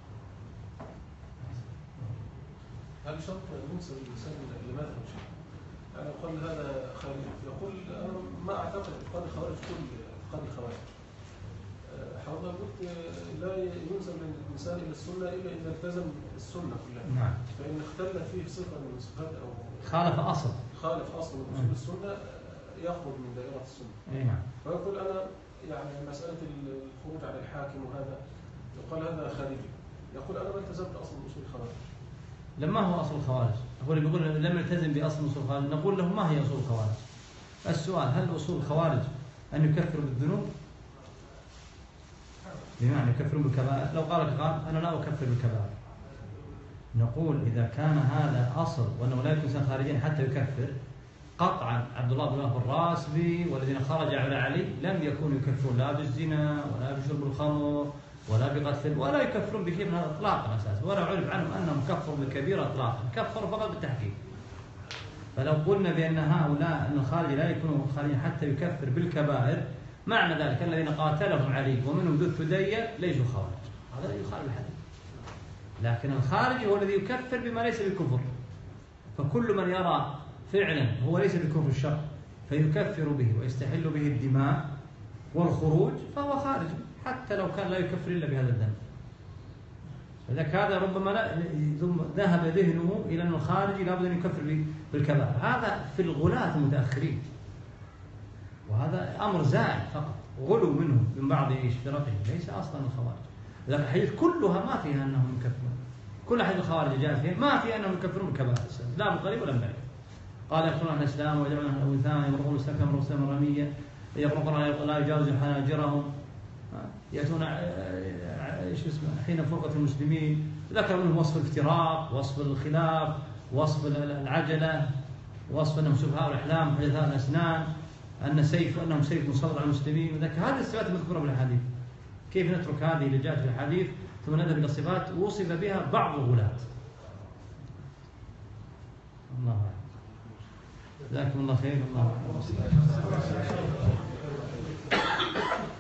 هل شرط أن ينسب الإنسان لماذا أو شيء؟ يعني قال هذا خارج، يقول أنا ما أعتقد اعتقاد الخوارج كل اعتقاد الخوارج. حضرتك قلت لا ينسب الإنسان إلى السنة إلا إذا التزم السنة كلها. نعم. فإن اختل فيه صفة من الصفات أو خالف أصل من أصول السنة يخرج من دائرة السنة. نعم. فيقول أنا يعني مسألة الخروج على الحاكم وهذا يقال هذا خارجي. يقول أنا ما التزمت أصل من أصول الخوارج. لما هو أصل الخوارج؟ هو اللي بيقول لم يلتزم بأصل أصول الخوارج، نقول له ما هي أصول الخوارج؟ السؤال هل أصول الخوارج أن يكفروا بالذنوب؟ بمعنى يكفرون بالكبائر. لو قال أنا لا أكفر بالكبائر، نقول إذا كان هذا أصل وأنه لا يكون خارجيا حتى يكفر، قطعا عبد الله بن وهب الراسبي والذين خرج على علي لم يكونوا يكفرون لا بالزنا ولا بشرب الخمر ولا بقتل ولا يكفرون بشيء من هذا اطلاقا اساسا، ولا عرف عنهم انهم كفروا بالكبيره اطلاقا، كفروا فقط بالتحكيم. فلو قلنا بان هؤلاء ان الخارج لا يكونوا خارجين حتى يكفر بالكبائر، معنى ذلك الذين قاتلهم علي ومنهم ذو الثدية ليسوا خوارج، هذا يخالف الحديث. لكن الخارج هو الذي يكفر بما ليس بالكفر، فكل من يرى فعلا هو ليس بكفر الشرع فيكفر به ويستحل به الدماء والخروج فهو خارج، حتى لو كان لا يكفر إلا بهذا الذنب. فذلك هذا ربما ذهب ذهنه إلى أن الخارج لابد أن يكفر بالكبائر، هذا في الغلاة المتأخرين، وهذا أمر زائد فقط، غلو منهم من بعض فرقهم، ليس أصلا الخوارج. لكن الحديث كلها ما فيها أنهم يكفرون، كل حديث الخوارج جاء فيه ما فيها أنهم يكفرون بالكبائر، لا من قريب ولا من بعيد. قال يقولون عن الإسلام ويدعون عن الأوثان يمرقون السكن يمرقون السلام الرمية، يقولون القرآن لا يجاوز حناجرهم، يأتون حين فرقة المسلمين، ذكر منهم وصف الافتراق، وصف الخلاف، وصف العجلة، وصف أنهم سفهاء الأحلام حدثاء الأسنان، أنهم سيف مسلط على المسلمين، وذكر هذه الصفات المذكورة في الحديث. كيف نترك هذه اللي جاءت في الحديث ثم نذهب إلى الصفات وصف بها بعض الغلاة؟ الله أعلم. جزاكم الله خير. الله